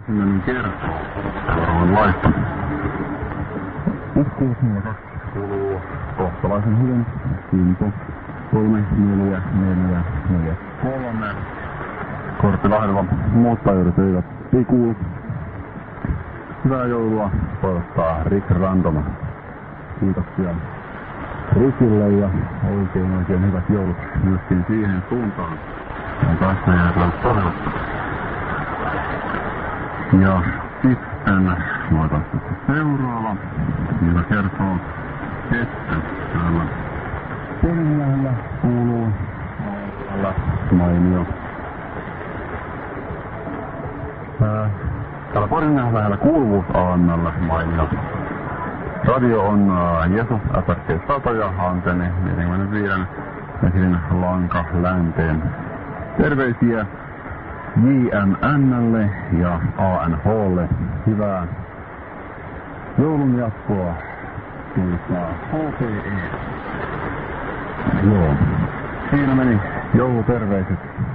Sellainen kertoo seuraavan laista. 1602 kuuluu kohtalaisen hyvin. Kimpo 3443. Korpilahdella muuttajuudet eivät kuulu. Hyvää joulua toivottaa Rick Random. Kiitoksia Rickille ja oikein hyvät joulut myöskin siihen suuntaan. On tässä jäätellä toivottu. Ja sitten luetaan seuraava, joka kertoo, että täällä Porinmäellä kuuluu täällä mainio. Täällä Porinmäellä kuuluvuus AM:llä mainio. Radio on Jeesus FRC 100 ja antenni 45 metrin lanka länteen. Terveisiä JMN:lle ja ANH:lle. Hyvää joulun jatkoa. Tulisaa HPE. Joo. Siinä meni jouluterveiset.